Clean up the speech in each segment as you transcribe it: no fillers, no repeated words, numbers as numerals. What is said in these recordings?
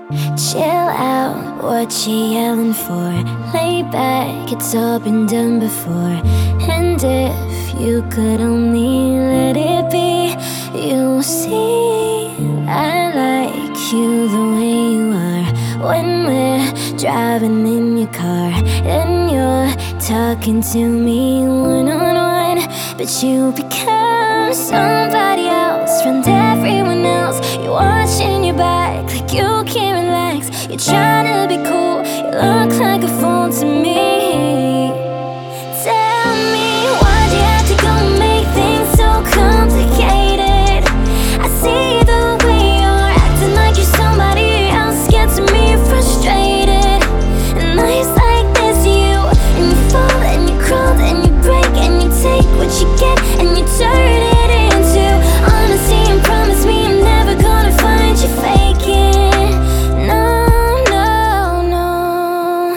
Chill out, what you yelling for? Lay back, it's all been done before. And if you could only let it be, you'll see I like you the way you are. When we're driving in your car and you're talking to me one-on-one, but you become somebody else, friend everyone else. You're watching your back like you can't relax. You're trying to be cool, you look like a fool to me. Tell me, why'd you have to go and make things so complicated? I see the way you're acting like you're somebody else gets me frustrated. And nights like this, you and you fall and you crawl and you break and you take what you get and you turn it into honesty and promise me I'm never gonna find you faking. No, no, no.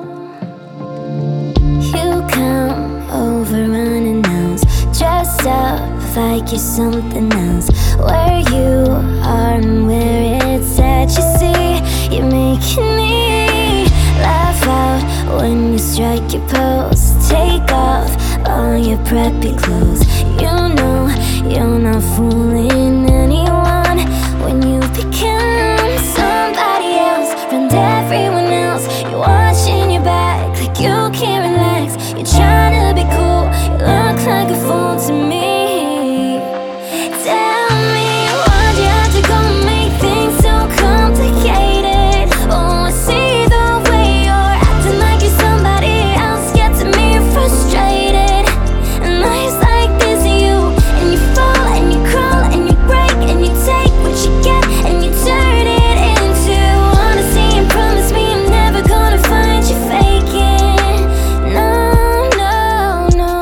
You come over unannounced, dressed up like you're something else. Where you are and where it's at, you see, you're making me laugh out when you strike your pose. Take off all your preppy clothes. You know you're not fooling anyone when you become somebody else, friend everyone else. You're watching your back like you can't relax. You're trying to be cool, you look like a fool to me. Tell me, why'd you have to go and make things so complicated? Oh, I see the way you're acting like you're somebody else gets me frustrated. And nights like this, you and you fall and you crawl and you break and you take what you get and you turn it into honesty and promise me I'm never gonna find you faking. No, no, no.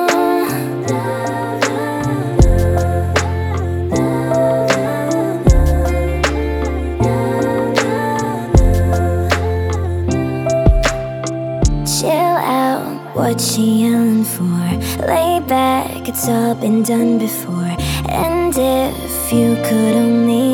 Chill out, what you yelling for? Lay back, it's all been done before. And if you could only